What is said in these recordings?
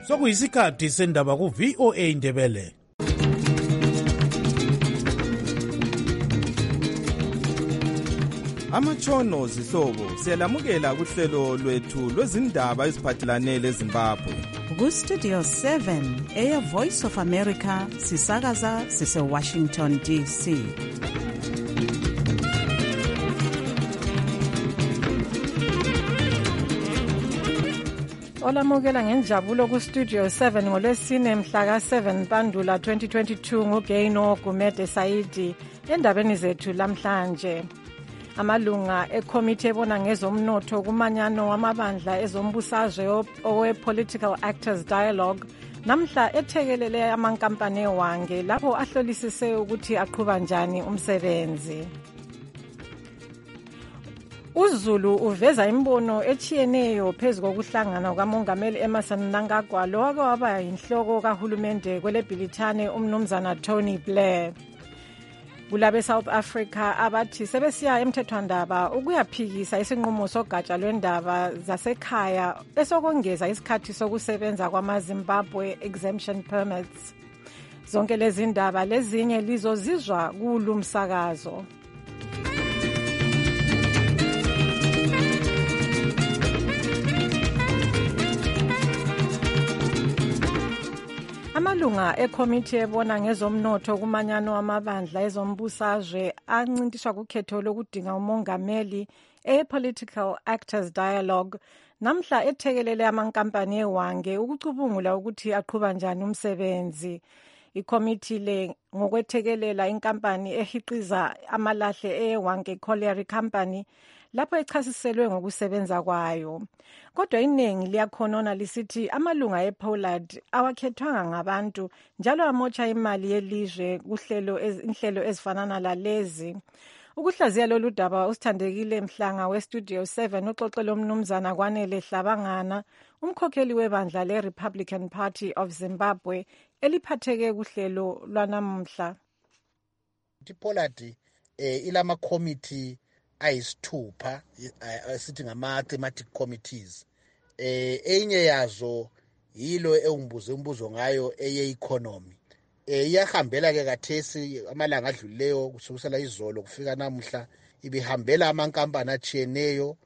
Sokuyisikhathi sendaba ku VOA Ndebele. Amatshono zihlobo siyalamukela kuhlelo lwethu lwezindaba eziphathelane leZimbabwe. Ku-Studio 7 Air Voice of America sisakaza sise-Washington DC. Olamukela ngenjabulo ku-Studio 7 ngolwesine mhla ka-7 Mpandula 2022 nguGaino Gumede Saidi endabeni zethu lamhlanje. Amalunga ekomiti ebona ngezomnotho kumanyano wamabandla ezombusazwe owe-Political Actors Dialogue namhla ethekelele amankampani ewange lapho ahlolisise ukuthi aqhuba njani umsebenzi. uZulu uveza imbono echiyeneyo phezu kokuhlangana kukamongameli Emmerson Mnangagwa lowake waba yinhloko kahulumende kwelebhilithane umnumzana Tony Blair. Kulabe South Africa abathi sebesiya emthethwandaba ukuyaphikisa isinqumo sogatsha lwendaba zasekhaya esokongeza isikhathi sokusebenza kwamaZimbabwe exemption permits. Zonke lezi ndaba lezinye lizozizwa kulu msakazo. Amalunga ekomiti ebona ngezomnotho kumanyano wamabandla ezombusazwe ancintiswa kukhetho lokudinga umongameli e-Political Actors Dialogue namhla ethekelele amankampani ewange ukucubungula ukuthi aqhuba njani umsebenzi. Ikomiti le ngokwethekelela inkampani ehiqiza amalahle ewange Colliery Company lapho echasiselwe ngokusebenza kwayo. Kodwa iningi liyakhonona lisithi amalunga ePollard awakhethwanga ngabantu njalo amotsha imali yelizwe inhlelo ezifanana lalezi. Ukuhlaziya lolu daba usithandekile Mhlanga weStudio 7 uxoxela umnumzana Kwanele Hlabangana umkhokheli webandla leRepublican Party of Zimbabwe eliphatheke kuhlelo lwanamhla. iPollard ilama committee ayisithupha sithi ngama-thematic committees. Enye yazo yilo engibuze umbuzo ngayo eye-economy. Iyahambela-ke kathesi amalanga adlulileyo kusukela izolo kufika namuhla ibihambela amankampani achiyeneyo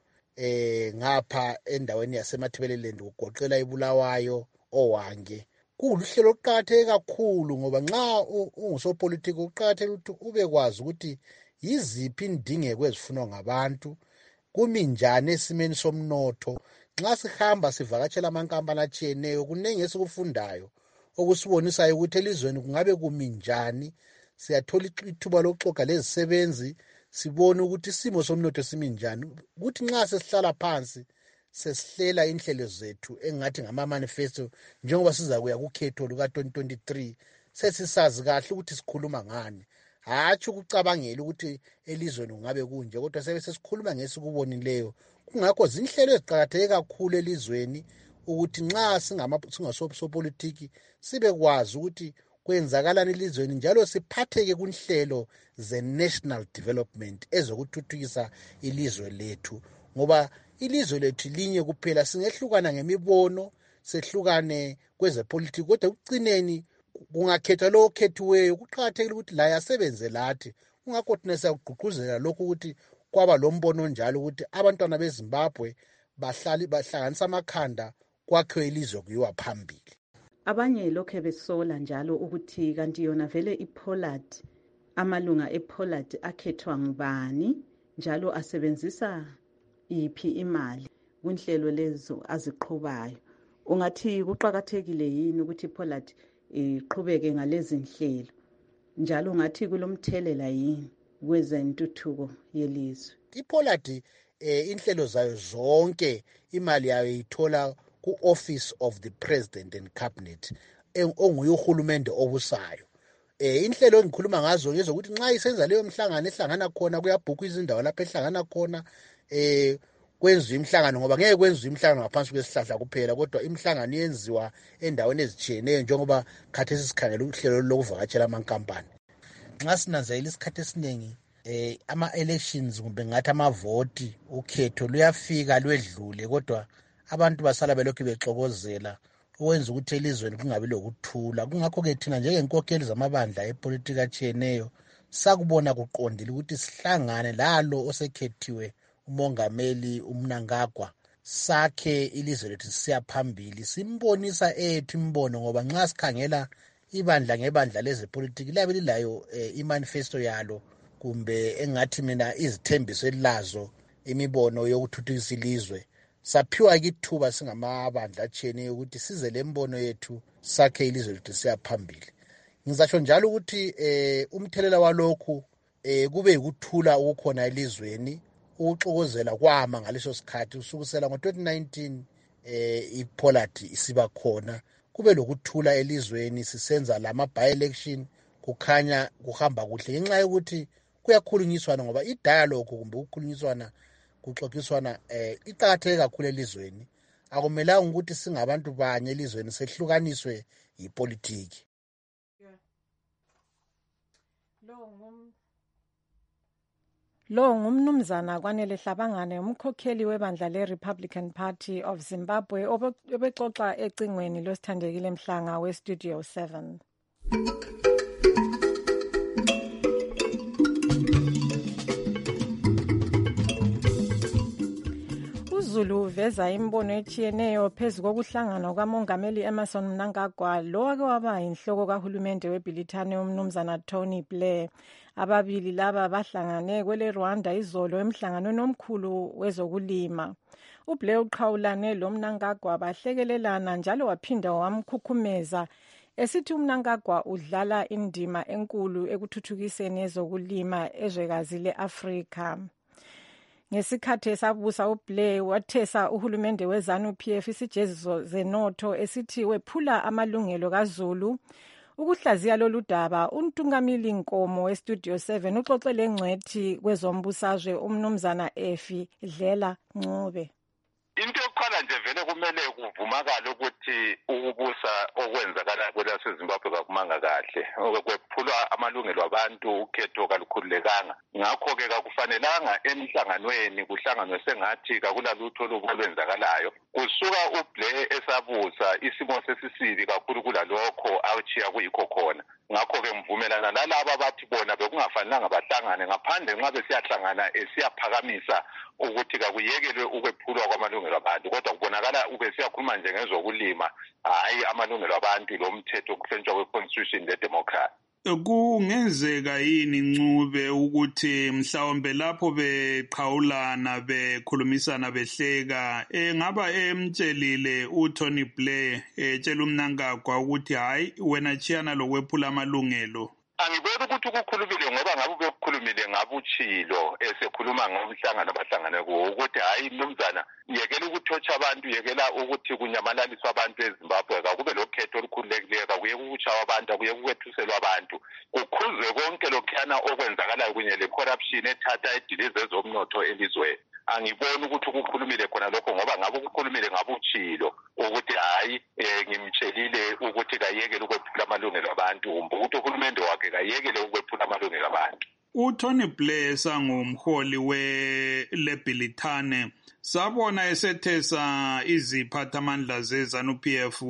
ngapha endaweni yasemathebeleland kugoqela iBulawayo owange. Kuwuhlelo oluqakatheke kakhulu ngoba nxa ungusopolitiki uqakathekile ukuthi ubekwazi ukuthi yiziphi indingeko ezifunwa ngabantu kumi njani esimeni somnotho. Nxa sihamba sivakatshela amankampani achiyeneyo kunengi esikufundayo okusibonisayo ukuthi elizweni kungabe kumi njani. Siyathola ithuba lokuxoxa lezisebenzi sibone ukuthi isimo somnotho simi njani, ukuthi nxa sesihlala phansi sesihlela inhlelo zethu engathi ngama-manifesto njengoba sizakuya kukhetho luka-2023 sesisazi kahle ukuthi sikhuluma ngani. Hatshi ukucabangela ukuthi elizweni kungabe kunje kodwa sesikhuluma ngesikubonileyo. Kungakho zinhlelo eziqakatheke kakhulu elizweni ukuthi nxa singasopolitiki sibekwazi ukuthi kwenzakalani elizweni njalo siphatheke kunhlelo ze-national development ezokuthuthukisa ilizwe lethu, ngoba ilizwe lethu linye kuphela. Singehlukana ngemibono, sehlukane kwezepolitiki, kodwa ekucineni kungakhethwa lo okhethiweyo kuqakathekile ukuthi laye asebenze lathi. Kungakho thina siyakugqugquzela lokhu ukuthi kwaba lombono njalo ukuthi abantwana beZimbabwe bahlanganisa amakhanda kwakhiwe ilizwe kuyiwa phambili. Abanye lokho besola njalo ukuthi kanti yona vele iPollard, amalunga ePollard akhethwa ngubani njalo asebenzisa iphi imali kunhlelo lezo aziqhubayo. Ungathi kuqakathekile yini ukuthi iPollard iqhubeke ngalezi nhlelo njalo ngathi kulomthelela yini kwezentuthuko yelizwe? iPollard inhlelo zayo zonke imali yayo ithola ku-Office of the President and Cabinet onguye uhulumende obusayo. Inhlelo engikhuluma ngazo ngezokuthi nxa isenza leyo mhlangano ehlangana khona kuyabhukwa izindawo lapho ehlangana khona kwenziwa imihlangano, ngoba ngeke kwenziwe imihlangano ngaphansi kwesihlahla kuphela kodwa imihlangano yenziwa endaweni ezijiyeneyo njengoba khathesi sikhangela uhlelo lokuvakatshela amankampani. Nxa sinanzelela isikhathi esiningi ama-elections kumbe ngathi amavoti ukhetho luyafika lwedlule kodwa abantu basala belokhu bexokozela okwenza ukuthi elizweni kungabi lokuthula. Kungakho-ke thina njengenkokheli zamabandla epolitiki atshiyeneyo sakubona kuqondile ukuthi sihlangane lalo osekhethiwe umongameli uMnangagwa sakhe ilizwe lethu sisiya phambili, simbonisa ethu imbono, ngoba nxa sikhangela ibandla ngebandla lezepolitiki liyabe lilayo imanifesto yalo kumbe engathi mina izithembiso elilazo imibono yokuthuthukisa ilizwe. Saphiwa kithuba singamabandla atshiyeneyo ukuthi size lembono yethu sakhe ilizwe lethu siya phambili. Ngizatsho njalo ukuthi umthelela walokhu kube yikuthula ukukhona elizweni, ukuxokozela kwama ngaleso sikhathi usukusela ngo-2019 iPollard isiba khona, kube lokuthula elizweni sisenza lama by-election, kukhanya kuhamba kuhle ngenxa yokuthi kuyakhulunyiswana, ngoba i-dialogue kumbe ukukhulunyiswana kuxoxiswana iqakatheke kakhulu elizweni. Akumelanga ukuthi singabantu banye elizweni sehlukaniswe yipolitiki. Lo ngumnumzana Kwanele Hlabangane, umkhokheli webandla le-Republican Party of Zimbabwe, obexoxa ecingweni losithandekile Mhlanga we-Studio 7. uZulu uveza imbono etshiyeneyo phezu kokuhlangana kwamongameli Emmerson Mnangagwa lowake waba yinhloko kahulumende weBrithani umnumzana Tony Blair. Ababili laba bahlangane kwele Rwanda izolo emhlanganweni omkhulu wezokulima. uBlair uqhawulane lo Mnangagwa bahlekelelana njalo waphinda wamkhukhumeza esithi uMnangagwa udlala indima enkulu ekuthuthukiseni ezokulima ezwekazi le-Afrika. Ngesikhathi esabusa uBlair wathesa uhulumende weZANU-PF isijeziso zenotho esithi wephula amalungelo kaZulu. Ukuhlaziya lolu daba untungamili Nkomo weStudio 7 uxoxele ngcwethi kwezombusazwe umnumzana Efi Dlela Ncube. Into yokuqala nje vele kumele kuvumakala ukuthi ukubusa okwenzakala kwelaseZimbabwe kakumanga kahle, kwephulwa amalungelo abantu, ukhetho kalukhululekanga. Ngakho-ke kakufanelanga emhlanganweni kuhlanganwe sengathi kakulalutho olwenzakalayo. Kusuka uBlair esabusa isimo sesisibi kakhulu kulalokho achiya kuyikho khona. Ngakho-ke mvumelana lalaba bathi bona bekungafanelanga bahlangane ngaphandle nxa besiyahlangana esiyaphakamisa ukuthi kakuyekelwe ukwephulwa kwamalungelo abantu, kodwa kubonakala ubesiyakhuluma nje ngezokulima, hayi amalungelo abantu lomthetho okuhlonitshwa kwe-constitution le-democracy. Kungenzeka yini Ncube ukuthi mhlawumbe lapho beqhawulana bekhulumisana behleka ngaba emtshelile uTony Blair etshela uMnangagwa ukuthi hayi wena chiyana lokwephula amalungelo? Angiboni ukuthi ukukhulumile ngoba ngabe bekukhulumile ngabuchilo esekhuluma ngomhlangano abahlangane kuwo ukuthi hayi mnumzana yekela ukuthotsha abantu, yekela ukuthi kunyamalaliswa abantu eZimbabwe, kakube lokhetho olukhululekileyo, kakuye ukutshawa abantu, akuye ukwethuselwa abantu, kukhuzwe konke lokhuyana okwenzakalayo kunye le-corruption ethatha idilize ezomnotho elizweni. Angiboni ukuthi ukukhulumile khona lokho ngoba ngabe ukukhulumile ngabuchilo ukuthi hayi ngimtshelile ukuthi kayekele ukwephula amalungelo abantu, kumbe ukuthi uhulumende wakhe kayekele ukwephula amalungelo abantu. uTony Blair sangumholi weLeBrithani sabona esethesa iziphathamandla zeZANU-PF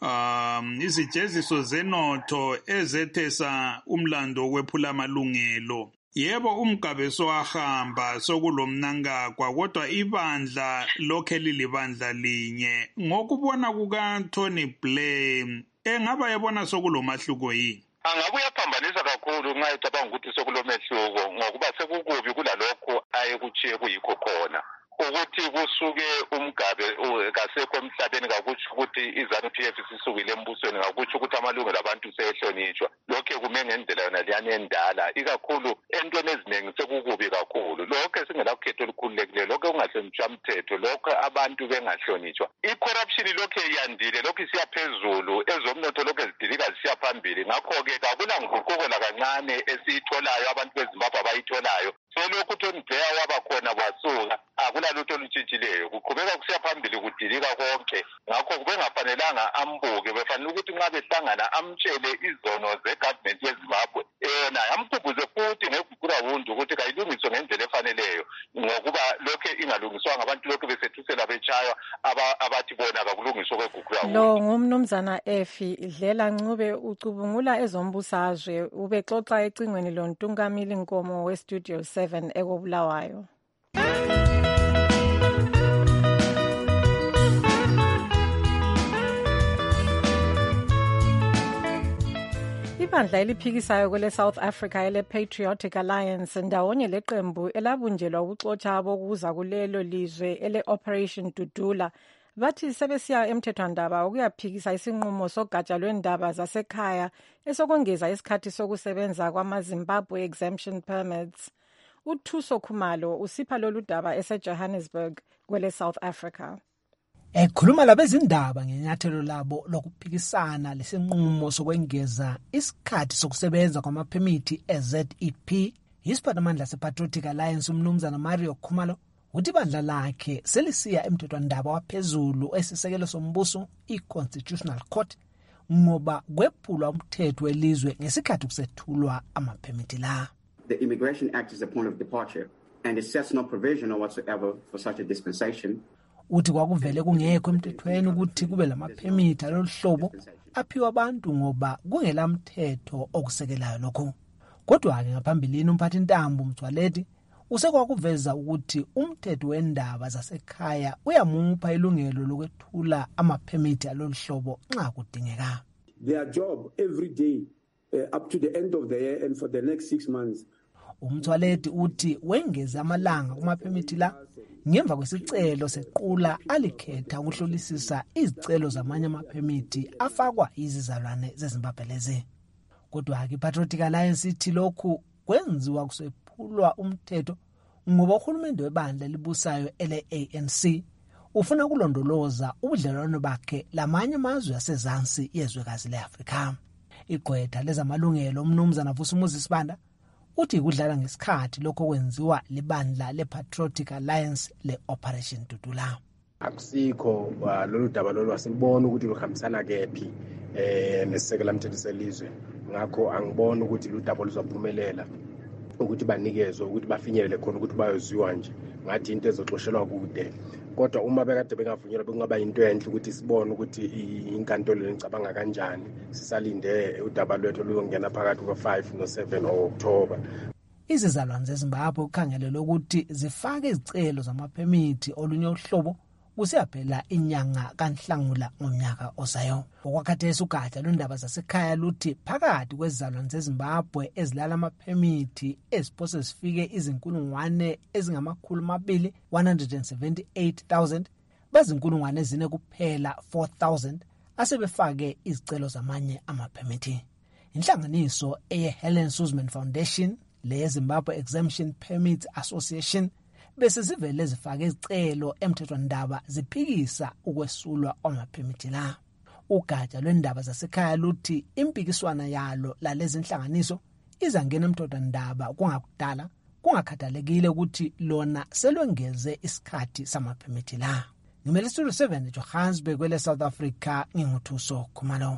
izijeziso zenotho ezethesa umlando wokwephula amalungelo. Yebo umgabeso wahamba sokulomnangagwa kodwa ibandla lokhe lilibandla linye. Ngokubona kukaTony Blair engaba yabona sokulomahluko yini? Angabe uyaphambanisa kakhulu nxa ecabanga ukuthi sokulomehluko ngokuba sekukubi kulalokho ayekuchiye kuyikho khona. Ukuthi kusuke umgabe kasekho emhlabeni kakutsho ukuthi iZANU-PF isisukile embusweni, kakutsho ukuthi amalungelo abantu sehlonitshwa. Lokho kume ngendlela yona liyane endala, ikakhulu entweni eziningi sekukubi kakhulu. Lokho singelakhetho olukhululekileyo, lokho kungahlonitshwa umthetho, lokho abantu bengahlonitshwa. I-corruption lokho yandile, lokho isiyaphezulu, ezomnotho lokho ezidilika zisiya phambili. Ngakho-ke kakula nguquko lakancane esiyitholayo abantu beZimbabwe abayitholayo. Selokhu uTony Blair waba khona kwasuka akulalutho olutshintshileyo, kuqhubeka kusiya phambili kudilika konke. Ngakho kubengafanelanga ambuke, befanele ukuthi nxa behlangana amtshele izono ze-government yeZimbabwe yona amkhumbuze futhi ngeguqurawundi ukuthi kayilungiswe ngendlela efaneleyo, ngokuba lokho ingalungiswanga abantu lokhu besethusela betshaywa abathi bona kakulungiswa kwegugu lo ngumnumzana Efi Dlela Ncube ucubungula ezombusazwe ubexoxa ecingweni loNtungamili Nkomo weStudio 7 ekobulawayo. Ibandla eliphikisayo kwele South Africa ele Patriotic Alliance ndawonye leqembu elabunjelwa ukuxotsha bokuza kulelo lizwe ele Operation Dudula bathi sebesiya emthethwandaba ukuyaphikisa isinqumo sogatsha lwendaba zasekhaya esokongeza isikhathi sokusebenza kwamaZimbabwe exemption permits. uThuso Khumalo usipha lolu daba eseJohannesburg kwele South Africa. Ekhuluma labezindaba ngenyathelo labo lokuphikisana lesinqumo sokwengeza isikhathi sokusebenza kwamaphemithi eZEP, isiphathimandla sePatriotic Alliance umnumzana Mario Khumalo uthi ibandla lakhe selisiya emthethwandaba waphezulu esisekelo sombuso i-Constitutional Court ngoba kwephulwa umthetho welizwe ngesikhathi kusethulwa amaphemithi la. The Immigration Act is a point of departure and it sets no provision or whatsoever for such a dispensation. Uthi kwakuvele kungekho emthethweni ukuthi kube lamaphemithi alolu hlobo aphiwa abantu ngoba kungelamthetho okusekelayo lokho. Kodwa-ke ngaphambilini umphathi ntambo Mthwaledi usekwakuveza ukuthi umthetho wendaba zasekhaya uyamupha ilungelo lokwethula amaphemithi alolu hlobo nxa kudingeka. Their job every day up to the end of the year and for the next 6 months. Umthwaledi uthi wengeza amalanga kumaphemithi la ngemva kwesicelo sequla alikhetha ukuhlolisisa izicelo zamanye amaphemithi afakwa izizalwane zeZimbabwe lezi. Kodwa-ke iPatriotic Alliance ithi lokhu kwenziwa kusephulwa umthetho ngoba uhulumende webandla libusayo ele-ANC ufuna ukulondoloza ubudlelwano bakhe lamanye amazwe asezansi yezwekazi le-Afrika. Igqwetha lezamalungelo umnumzana Vusumuzi Sibanda uthi kudlala ngesikhathi lokho kwenziwa libandla lePatriotic Alliance le-Operation Dudula. Akusikho lolu daba lolu asilibona ukuthi luhambisana kephi nesisekela mthetho selizwe. Ngakho angibona ukuthi lu daba luzophumelela ukuthi banikezwe ukuthi bafinyelele khona ukuthi bayozwiwa nje ngathi into ezoxoshelwa kude. Kodwa uma bekade bengavunyelwa bekungaba into enhle ukuthi sibone ukuthi inkantolo licabanga kanjani. Sisalinde udaba lwethu luyongena phakathi kwa5 no7 October. Izizalwane zeZimbabwe ukhangelele ukuthi zifake izicelo zamaphemithi olunye uhlobo kusiyaphela inyanga kaNhlangula ngonyaka ozayo. Okwakhathesi ugatsha lwendaba zasekhaya luthi phakathi kwezizalwane zeZimbabwe ezilala amaphemithi eziphose zifike izinkulungwane ezingama200 178,000 bazinkulungwane ezine kuphela 4,000 asebefake izicelo zamanye amaphemithi. Inhlanganiso eye-Helen Suzman Foundation le-Zimbabwe Exemption Permits Association bese zivele zifake izicelo emthethwandaba ziphikisa ukwesulwa kwamaphemithi la. Ugatsha lwendaba zasekhaya luthi impikiswana yalo lalezi inhlanganiso izangena emthethwandaba kungakudala kungakhathalekile ukuthi lona selwengeze isikhathi samaphemithi la. Ngimele Studio 7 Johannesburg kwele South Africa nginguthuso Khumalo.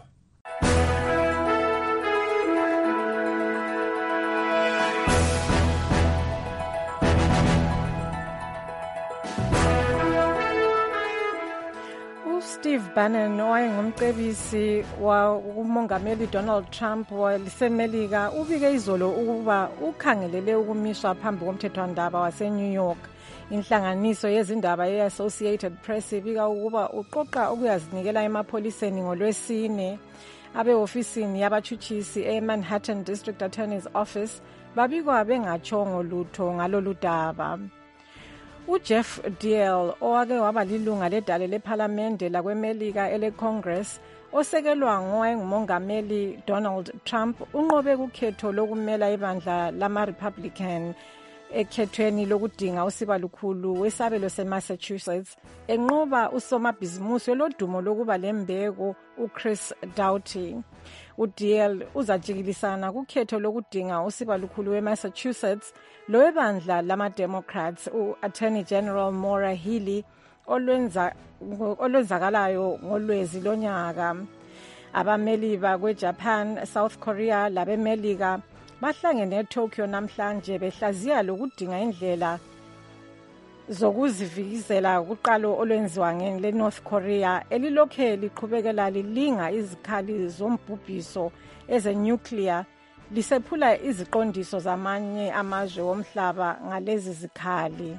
Steve Bannon owayengumcebisi umongameli Donald Trump walisemelika ubike izolo ukuba ukhangelele ukumiswa phambi komthethwandaba waseNew York. Inhlanganiso yezindaba ye-Associated Press ibika ukuba uqoqa ukuyazinikela emapholiseni ngoLwesine. Abe-ofisini yabathutshisi eManhattan District Attorney's Office babikwa bengatshongo lutho ngalolu daba. uJeff Diehl owake waba lilunga ledale lephalamende lakweMelika ele-Congress osekelwa ngowayengumongameli Donald Trump unqobe kukhetho lokumela ibandla lama-Republican ekhethweni lokudinga usiba lukhulu wesabelo seMassachusetts enqoba usomabhizimusi lodumo lokuba lembeko uChris Doughty. uDiehl uzajikilisana kukhetho lokudinga usiba lukhulu weMassachusetts lowebandla lama-Democrats u-Attorney General Maura Healey olwenzakalayo ngolwezi lonyaka. Abameli bakweJapan, South Korea labemelika bahlangene eTokyo namhlanje behlaziya lokudinga indlela zokuzivikizela kuqalo olwenziwa ngele North Korea elilokhe liqhubekela lilinga izikhali zombhubhiso ezenuclear lisephula iziqondiso zamanye amazwe omhlaba ngalezi zikhali.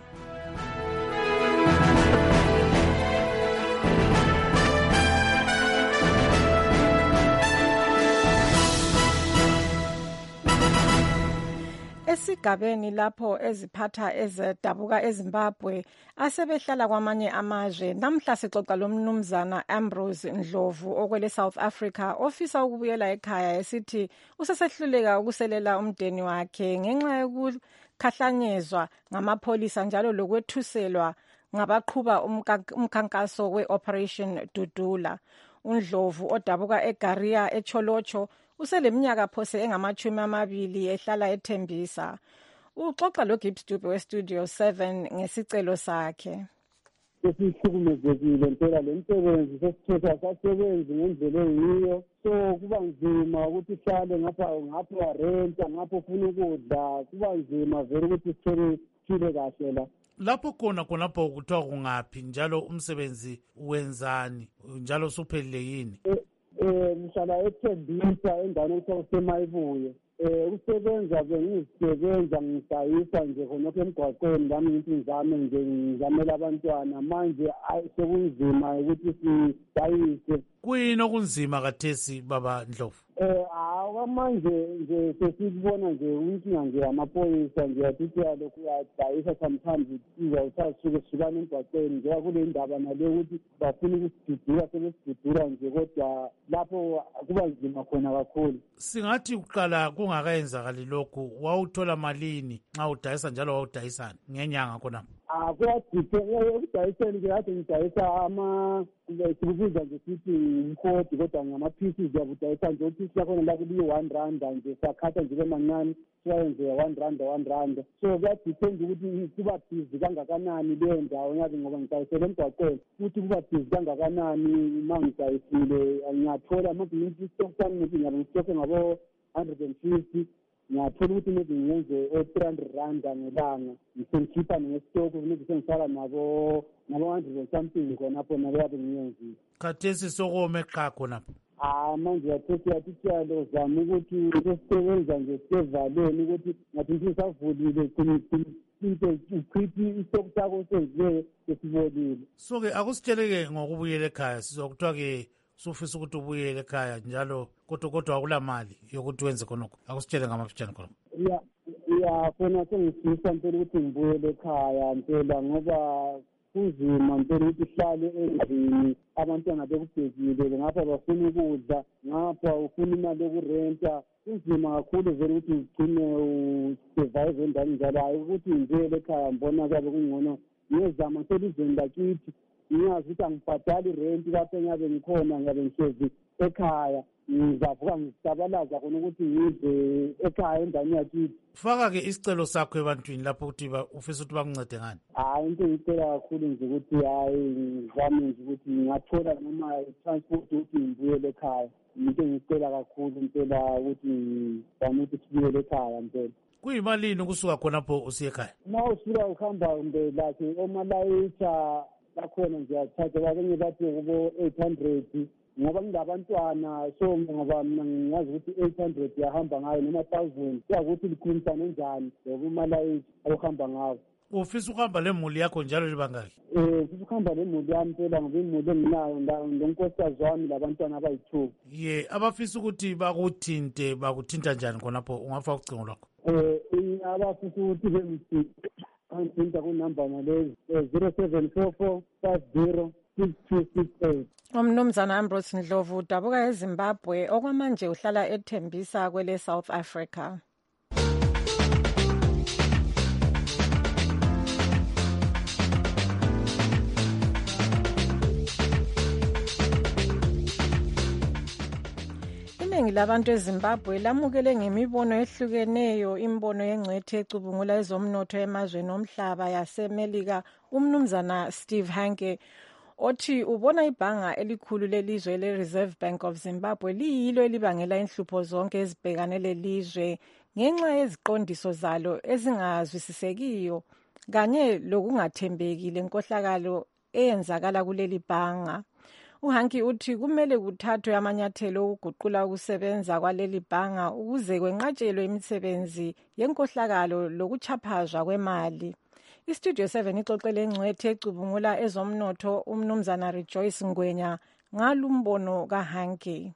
Esigabeni lapho eziphatha ezedabuka eZimbabwe asebehlala kwamanye amazwe, namhla sixoxa lomnumzana Ambrose Ndlovu okwele South Africa ofisa ukubuyela ekhaya esithi usesehluleka ukuselela umndeni wakhe ngenxa yokukhahlanyezwa ngamapholisa njalo lokwethuselwa ngabaqhuba umkhankaso we-Operation Dudula. uNdlovu odabuka eGaria eCholocho useleminyaka phose engama-20 ehlala ethembisa. Uxoxa loGibbs Dube weStudio 7 ngesicelo sakhe. Sesihlukumezekile impela le msebenzi sesithetha sasebenzi ngendlela eyiyo, so kuba nzima ukuthi uhlale ngapha renta ngapha ufuna ukudla, kuba nzima vele ukuthi sithole kahle la. Lapho khonapho kuthiwa kungaphi njalo umsebenzi wenzani njalo usuphelile yini? Ngihlala eThembisa endaweni okuthiwa kuseMayibuye. Ukusebenza bengizisebenza ngidayisa nje khonapho emgwaqweni lami impilo zami nje ngizamela abantwana, manje sekunzima ukuthi sidayise. Kuyini okunzima kathesi baba Ndlovu? Manje nje sesikubona nje inkinga nje amaphoyisa nje yathi lokhu yadayisa sometimes izawuthatha sukana emgwaqweni njengoba kule ndaba nale ukuthi bafuna ukusidudula sebesidudula nje, kodwa lapho kuba nzima khona kakhulu. Singathi uqala kungakayenzakali lokhu wawuthola malini nxa udayisa njalo wawudayisani ngenyanga khonapho? Ekudayiseni ke kade ngidayisa sikubiza nje sithi umkhodi, kodwa ngama-pieces uyabudayisa nje uphisi yakhona la kuliyi-R1 nje, sakhatha nje bemancane siwayenze R1. So kuyadipenda ukuthi kuba busy kangakanani leyo ndawo nyazi, ngoba ngidayisele emgwaqweni futhi kuba busy kangakanani uma ngidayisile. Ngiyathola maybe istock sami maybe ngiyabe ngistokhe ngabo-150, ngiyathola ukuthi maybe ngiyenze o-R300 ngelanga, ngisengikhipha ngesitoku maybe sengisala nabo-100 something khonapho nabo yabe ngiyenzile. Khathesi sokome qha khonapho? Manje yathi siyalo zama ukuthi sesisebenza nje sisevaleni ukuthi ngathi sisavulile into uchithi isitoku sakho senziwe sesibonile. So-ke akusitsheleke ngokubuyela ekhaya, sizokuthiwa-ke sufisa ukuthi ubuyele ekhaya njalo kodwa akula mali yokuthi wenze khonokho. Akusitshele ngamafitshane khonokho. Khona sengifisa mpela ukuthi ngibuyele ekhaya mpela, ngoba kunzima mpela ukuthi uhlale endlini abantwana bekubhekile ngapha bafuna ukudla, ngapha ufuna imali yokurenta. Kunzima kakhulu vele ukuthi ugcine usurvive endaweni njalo. Hayi ukuthi ngibuyele ekhaya mbona kabe kungcono ngiyezama selizweni lakithi, ngiyazi ukuthi angibhadali irenti lapho engabe ngikhona, ngabe ngihlezi ekhaya ngizavuka ngisabalaza khona ukuthi ngize ekhaya endaweni yakithi. Faka-ke isicelo sakho ebantwini lapho ukuthi ufisa ukuthi bakuncede ngani? Into engicela kakhulu nje ukuthi ngizame nje ukuthi ngingathola noma i-transport ukuthi ngibuyele ekhaya. Into engicela kakhulu mpela ukuthi ngizame ukuthi sibuyele ekhaya mpela. Kuyimalini ukusuka khonapho usiye ekhaya? Uma usuka ukuhamba kumbe lakhe omalayitsha bakhona nje athathe bakenye bathi kubo-800 ngoba ngingabantwana, so ngoba mina ngiyazi ukuthi 800 yahamba ngayo noma 1000 kuyakuthi likhulumisane njani ngokumalayitsha okuhamba ngawo. Ufisa ukuhamba lemuli yakho njalo libangaki? Ufisa ukuhamba lemuli yami phela ngoba imuli enginayo lonkosikazi wami labantwana abayi-2. Abafisa ukuthi bakuthinta njani khonapho ungafaka ucingo lwakho? Abafisa ukuthi bengithinta kunamba nalezi 0744 50 6268. Umnumzana Ambrose Ndlovu udabuka eZimbabwe okwamanje uhlala ethembisa kwele South Africa. Iningi labantu eZimbabwe lamukele ngemibono ehlukeneyo imbono yengcwethe ecubungula ezomnotho emazweni omhlaba yaseMelika umnumzana Steve Hanke othi ubona ibhanga elikhulu lelizwe le-Reserve Bank of Zimbabwe liyilo elibangela inhlupho zonke ezibhekane lelizwe ngenxa yeziqondiso zalo ezingazwisisekiyo kanye lokungathembeki lenkohlakalo eyenzakala kuleli bhanga. uHanki uthi kumele kuthathwe amanyathelo okuguqula ukusebenza kwaleli bhanga ukuze kwenqatshelwe imisebenzi yenkohlakalo lokuchaphazwa kwemali. iStudio 7 ixoxele ingcwethe ecubungula ezomnotho umnumzana Rejoice Ngwenya ngalumbono kaHanki.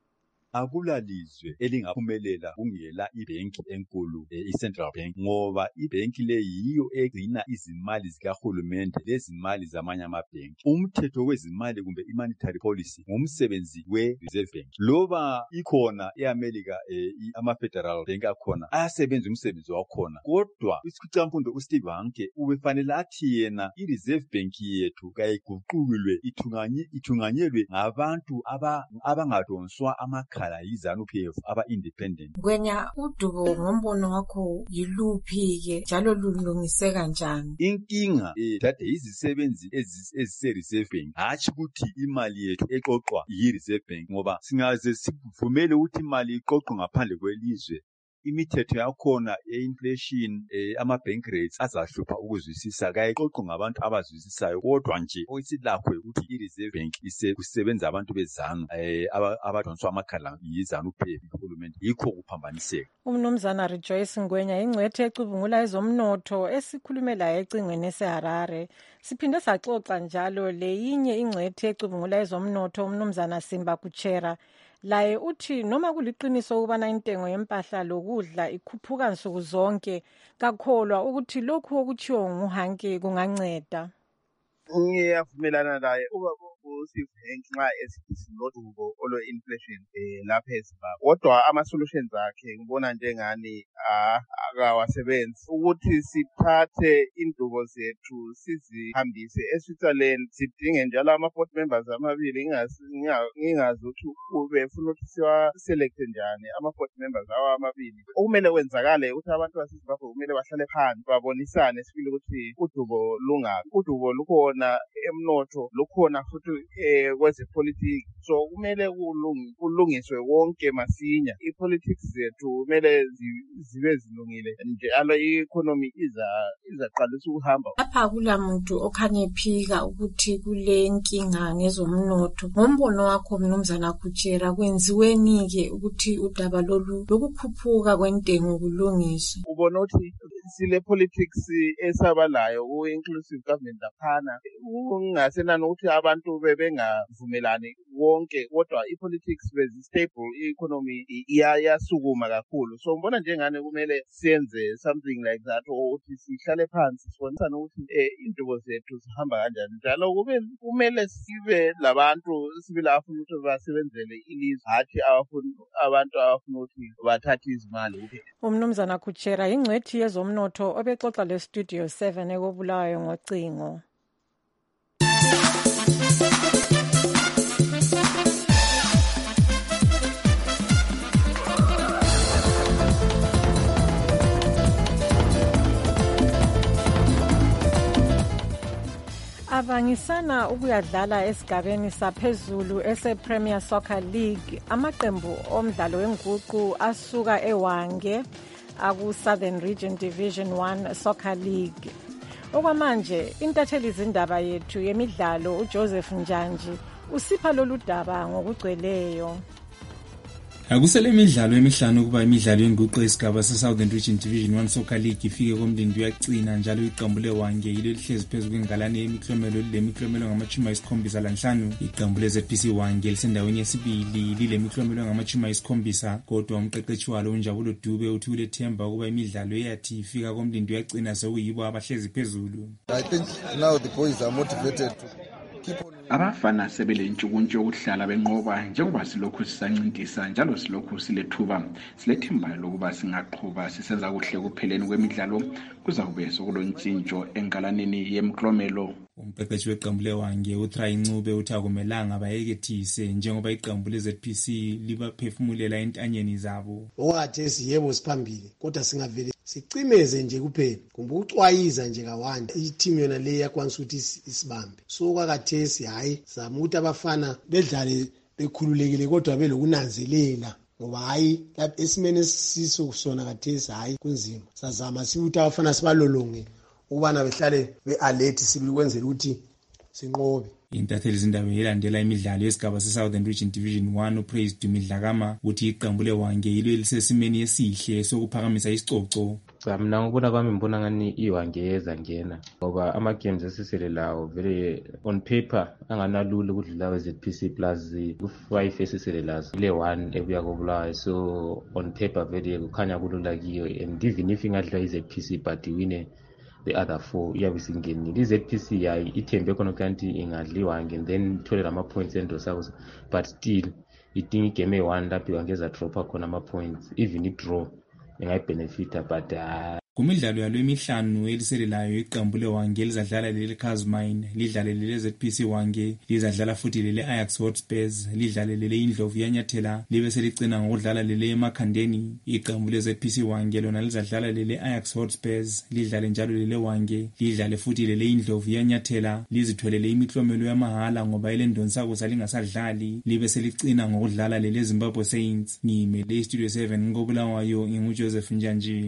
Akulalizwe elingaphumelela kungela ibhenki enkulu i-Central Bank ngoba ibhenki le yiyo egcina izimali zikahulumende lezimali zamanye amabhenki. Umthetho wezimali kumbe i-monetary policy ngumsebenzi we-Reserve Bank. Loba ikhona eAmerica ama-Federal Bank akhona ayasebenza umsebenzi wakhona. Kodwa isikhwicamfundo uSteve Hanke ubefanele athi yena i-Reserve Bank yethu kayiguqulwe ithunganyelwe ngabantu abangadonswa amakhala yiZANU-PF aba-independent. Ngwenya, udubo ngombono wakho yiluphi-ke njalo lulungiseka njani? Inkinga dade izisebenzi ezise-Reserve Bank hatshi ukuthi imali yethu eqoqwa yi-Reserve Bank ngoba singaze sivumele ukuthi imali iqoqwe ngaphandle kwelizwe imithetho yakhona ye-inflation ama-bank rates azahlupha ukuzwisisa kayiqoqwe ngabantu abazwisisayo kodwa nje okusilakho ukuthi i-Reserve Bank kusebenza abantu bezanu abadonswa amakhala yiZANU-PF uhulumende yikho kuphambaniseka. Umnumzana Rejoice Ngwenya ingcwethe ecubungula ezomnotho esikhulume laye ecingweni eseHarare. Siphinde saxoxa njalo leyinye ingcwethe ecubungula ezomnotho umnumzana Simba Kuchera. Laye uthi noma kuliqiniso ukubana intengo yempahla lokudla ikhuphuka nsuku zonke kakholwa ukuthi lokhu okutshiwo nguHanki kunganceda. Ngiyavumelana naye ngenxa esinodubo olo-inflation lapha eZimbabwe. Kodwa ama-solutions akhe ngibona njengani akawasebenzi ukuthi sithathe indubo zethu sizihambise eSwitzerland sidinge njalo ama-board members amabili ngingazi ukuthi befuna ukuthi siwa-selecte njani ama-board members awo amabili. Okumele kwenzakale ukuthi abantu baseZimbabwe kumele bahlale phansi babonisane sibili ukuthi udubo lungaphi. Udubo lukhona emnotho lukhona futhi kwezepolitiki, so kumele kulungiswe wonke masinya. I-politics zethu kumele zibe zilungile njalo i-economy izaqalisa ukuhamba. Lapha kula muntu okhanye ephika ukuthi kule nkinga ngezomnotho. Ngombono wakho mnumzana Kuchera kwenziweni-ke ukuthi udaba lokukhuphuka kwentengo kulungiswe? Ubona ukuthi sile politics esabalayo ku-inclusive government laphana kungasenani ukuthi abantu bebengavumelani wonke kodwa i-politics bezi-stable, i-economy iyasukuma kakhulu. So ngibona njengane kumele siyenze something like that ukuthi sihlale phansi sibonisane ukuthi indubo zethu zihamba kanjani. Njalo kumele sibe labantu sibili abafuna ukuthi basebenzele ilizwe hathi abantu abafuna ukuthi bathathe izimali kuphela. Umnumzana Kuchera ingcwethi yezomnotho obexoxa le-Studio 7 ekobulawayo ngocingo. Abangisana ukuyadlala esigabeni saphezulu ese-Premier Soccer League. Amaqembu omdlalo wenguqu asuka eWange aku-Southern Region Division 1 Soccer League. Okwamanje intatheli izindaba yethu yemidlalo uJoseph Njanji usipha lolu daba ngokugcweleyo. Akusele imidlalo emihlanu kuba imidlalo yenguqu esigaba se-Southern Region Division 1 Soccer League ifike komlindi uyaqcina njalo iqembu leWange yilo lihlezi phezu kwengalane yemiklomelo lemiklomelo ngama-75 lanhlanu. Iqembu le-ZPC Wange lisendaweni yesibili lilemiklomelo ngama-75 kodwa umqeqeshi walo uNjabulo Dube uthi ulethemba ukuba imidlalo eyathi ifika komlindi uyaqcina sekuyibo abahlezi phezulu. I think now the boys are motivated to abafana sebelentshukuntshu yokuhlala benqoba njengoba silokhu sisancintisa njalo silokhu silethuba silethemba lokuba singaqhuba sisenza kuhle kupheleni kwemidlalo kuzakube sokulontshintsho engalaneni yemiklomelo. Umqeqeshi weqembu leWange uTry Ncube uthi akumelanga bayekethise njengoba iqembu le-ZPC libaphefumulela entanyeni zabo. Okwathesi yebo siphambili kodwa singavele sicimeze nje kuphela kumbe ucwayiza nje kawanda i-team yona le yakwanisa ukuthi isibambe. So kwakathesi hayi zama ukuthi abafana bedlale bekhululekile kodwa belokunanzelela ngoba hayi esimene siso kusona kathesi hayi kunzima. Sazama sibuthi abafana sibalolonge ukubana behlale be-alert sibili ukwenzela ukuthi sinqobe. intatheli zindaba elandela imidlalo yesigaba se-Southern Region Division 1 uPraise Dumidlakama uthi iqembu leWange yilo elisesimeni esihle sokuphakamisa isicoco. Mina ngibona kwami ngibona ngani iWange yeza ngena ngoba ama-games esisele lawo vele on paper anganalula ukudlula we-ZPC plus ku-5 esisele lazo ile-1 ebuya koBulawayo, so on paper vele kukhanya kulula kiyo, and even if ingadlula i-ZPC but iwine the other 4 iyabe singenile. I-ZPC yayi ithembe khona kanti ingadliwa and then ithole lama-points endosako, but still idinga igame e-1 lapho iWange ezadropha khona ama-points, even i-draw ingayibhenefitha, but kumidlalo yalo emihlanu eliselelayo iqembu leWange lizadlala leli Casmine, lidlale lele ZPC Wange, lizadlala futhi lele Ajax Hotspurs, lidlale lele Indlovu yanyathela, libe seligcina ngokudlala lele eMakhandeni. Iqembu le ZPC Wange lona lizadlala lele Ajax Hotspurs, lidlale njalo lele Wange, lidlale futhi lele Indlovu yanyathela, lizitholele imiklomelo yamahala ngoba ile Ndonsakusa lingasadlali, libe seligcina ngokudlala lele Zimbabwe Saints. Ngimele Studio 7 ngoBulawayo, nginguJoseph Njanji.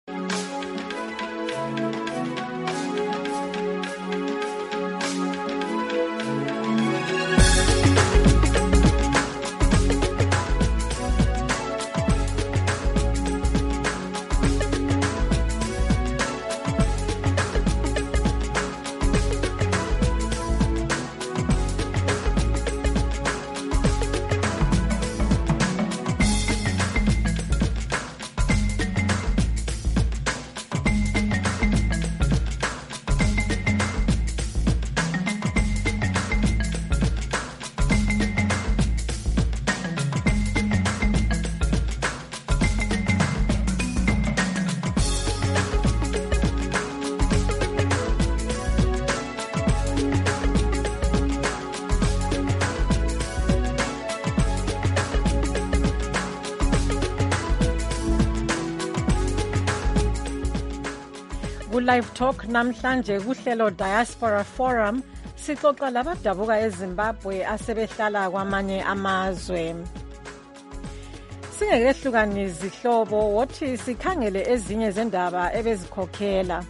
Live Talk namhlanje kuhlelo Diaspora Forum sixoxa labadabuka eZimbabwe asebehlala kwamanye amazwe. Singekehlukani izihlobo wothi sikhangele ezinye zendaba ebezikhokhela.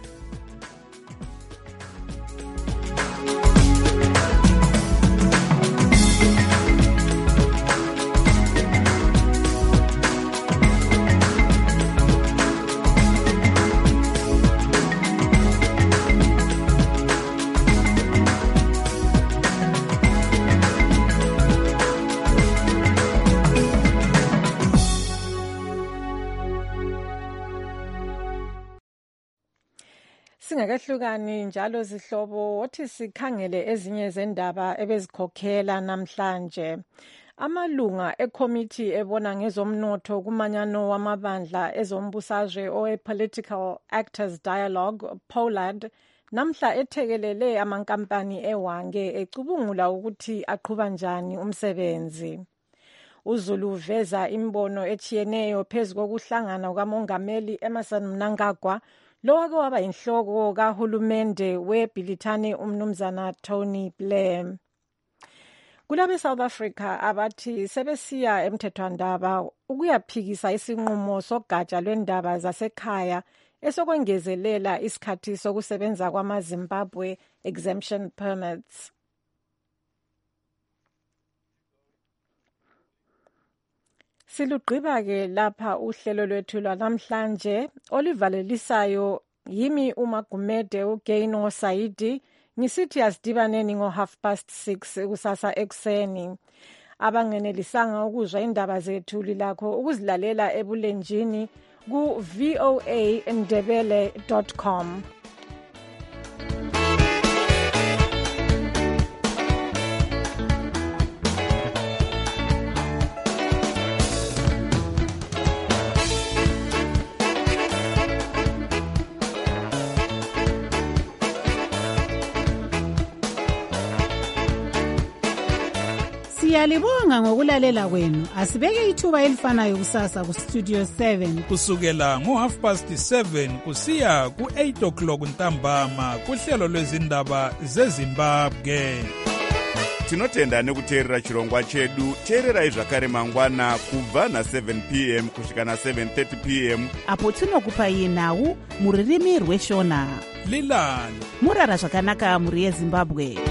Singekehlukani njalo zihlobo wothi sikhangele ezinye zendaba ebezikhokhela namhlanje. Amalunga ekomiti ebona ngezomnotho kumanyano wamabandla ezombusazwe owe-Political Actors Dialogue POLAD namhla ethekelele amankampani eWange ecubungula ukuthi aqhuba njani umsebenzi. uZulu uveza imbono echiyeneyo phezu kokuhlangana kwamongameli Emmerson Mnangagwa lowake waba inhloko kahulumende weBhilithane umnumzana Tony Blair. Kulabe South Africa abathi sebesiya emthethwandaba ukuyaphikisa isinqumo sogatsha lwendaba zasekhaya esokwengezelela isikhathi sokusebenza kwamaZimbabwe exemption permits. Silugqiba-ke lapha uhlelo lwethu lwanamhlanje olivalelisayo yimi uMagumede uGaino Saidi ngisithi asidibaneni ngo6:30 kusasa ekuseni. Abangenelisanga ukuzwa indaba zethu lilakho ukuzilalela ebulenjini ku voandebele.com. Siyalibonga ngokulalela kwenu. Asibeke ithuba elifanayo kusasa ku Studio 7 kusukela ngo7:30 kusiya ku8:00 ntambama kuhlelo lwezindaba zeZimbabwe. Tinotenda nekuteerera chirongwa chedu. Teererai zvakare mangwana kubva na7 p.m. kusvika na7:30 p.m. apo tinokupai nhau muririmi rweshona. lilala murara zvakanaka mhuri yezimbabwe.